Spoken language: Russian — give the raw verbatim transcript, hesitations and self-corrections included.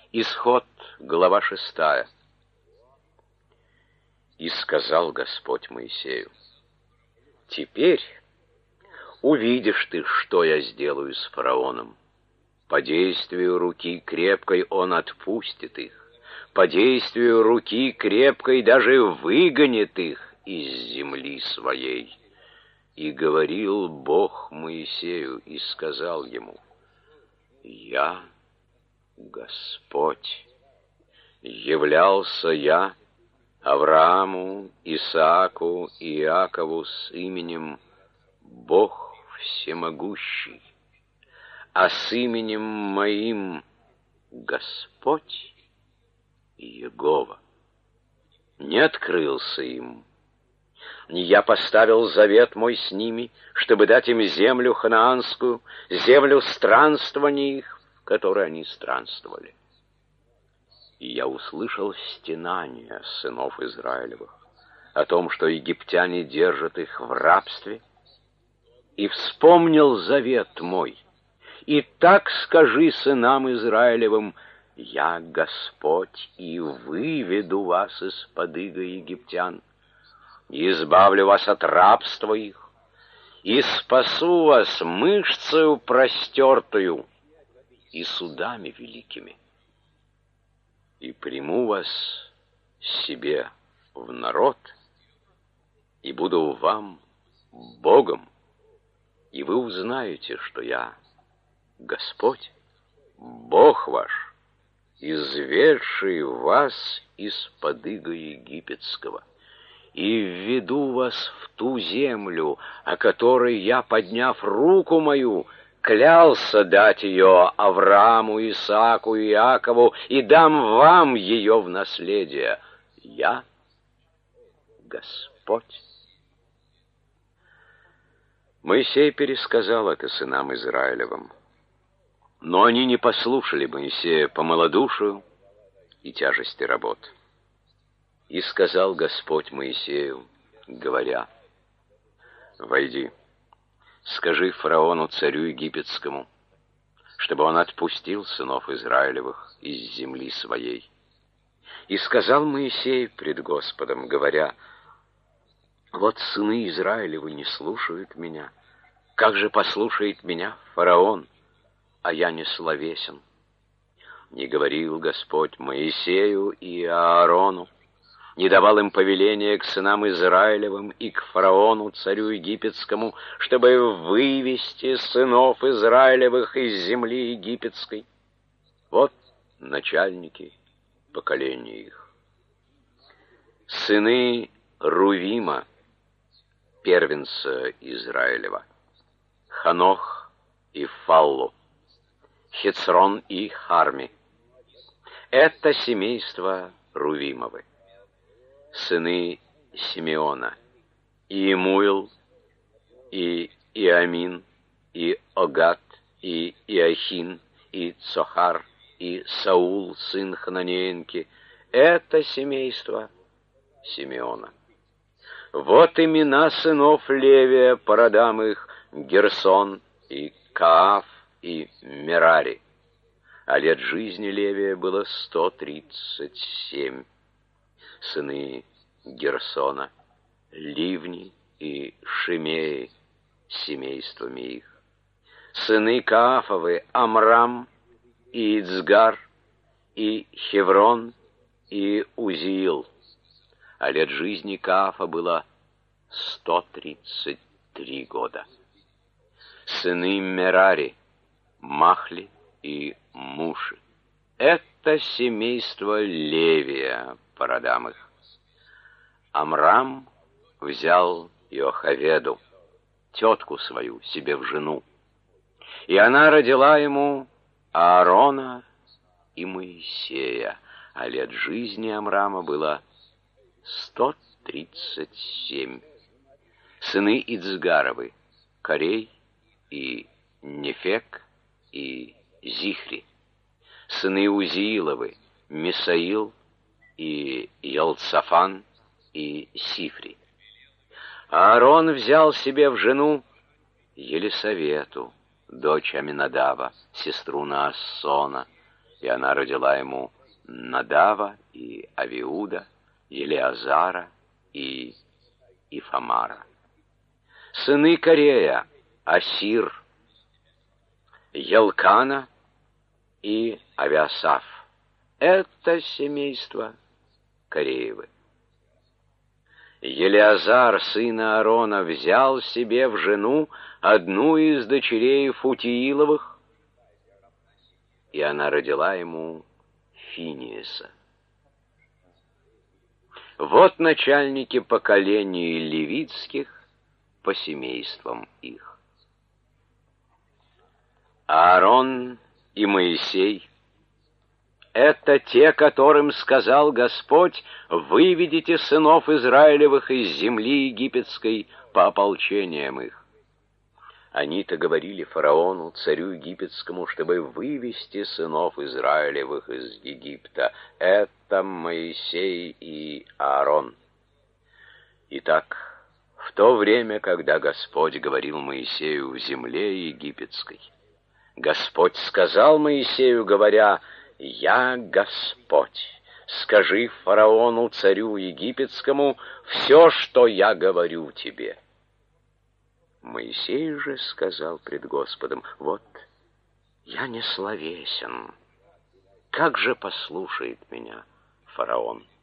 Исход, глава шестая. И сказал Господь Моисею: теперь увидишь ты, что я сделаю с фараоном. По действию руки крепкой он отпустит их, по действию руки крепкой даже выгонит их из земли своей. И говорил Бог Моисею и сказал ему: я Господь. Являлся я Аврааму, Исааку и Иакову с именем Бог Всемогущий, а с именем моим Господь Иегова не открылся им. Я поставил завет мой с ними, чтобы дать им землю ханаанскую, землю странствований их, в которой они странствовали. И я услышал стенания сынов Израилевых о том, что египтяне держат их в рабстве, и вспомнил завет мой. И так скажи сынам Израилевым: я Господь, и выведу вас из-под ига египтян, и избавлю вас от рабства их, и спасу вас мышцею простертую и судами великими, и приму вас себе в народ, и буду вам Богом, и вы узнаете, что я Господь, Бог ваш, изведший вас из-под ига египетского, и введу вас в ту землю, о которой я, подняв руку мою, клялся дать ее Аврааму, Исааку и Иакову, и дам вам ее в наследие. Я Господь. Моисей пересказал это сынам Израилевым, но они не послушали Моисея по малодушию и тяжести работ. И сказал Господь Моисею, говоря: войди, скажи фараону, царю египетскому, чтобы он отпустил сынов Израилевых из земли своей. И сказал Моисей пред Господом, говоря: вот сыны Израилевы не слушают меня. Как же послушает меня фараон, а я не словесен? Не говорил Господь Моисею и Аарону, не давал им повеления к сынам Израилевым и к фараону, царю египетскому, чтобы вывести сынов Израилевых из земли египетской. Вот начальники поколения их. Сыны Рувима, первенца Израилева: Ханох и Фаллу, Хецрон и Харми. Это семейство Рувимовы. Сыны Симеона: Иемуил, и Иамин, и Огат, и Иохин, и Цохар, и Саул, сын Хананеенки. Это семейство Симеона. Вот имена сынов Левия по родам их: Герсон, и Кааф, и Мерари. А лет жизни Левия было сто тридцать семь. Сыны Герсона: Ливни и Шимеи, семействами их. Сыны Каафовы: Амрам, и Ицгар, и Хеврон, и Узиил. А лет жизни Каафа было сто тридцать три года. Сыны Мерари: Махли и Муши. Это семейство Левия по родам их. Амрам взял Иохаведу, тетку свою, себе в жену, и она родила ему Аарона и Моисея, а лет жизни Амрама было сто тридцать семь. Сыны Ицгаровы: Корей и Нефек и Зихри. Сыны Узииловы: Мисаил и Елцафан и Сифри. Аарон взял себе в жену Елисавету, дочь Аминадава, сестру Наассона, И она родила ему Надава и Авиуда, Елеазара и Ифамара. Сыны Корея: Асир, Елкана и Авиасаф. Это семейство Кореевы. Елеазар, сын Аарона, взял себе в жену одну из дочерей Футииловых, и она родила ему Финиеса. Вот начальники поколений левитских по семействам их. Аарон и Моисей — это те, которым сказал Господь: «Выведите сынов Израилевых из земли египетской по ополчениям их». Они-то говорили фараону, царю египетскому, чтобы вывести сынов Израилевых из Египта. Это Моисей и Аарон. Итак, в то время, когда Господь говорил Моисею в земле египетской, Господь сказал Моисею, говоря: «Я Господь, скажи фараону, царю египетскому, все, что я говорю тебе». Моисей же сказал пред Господом: «Вот, я не словесен, как же послушает меня фараон?»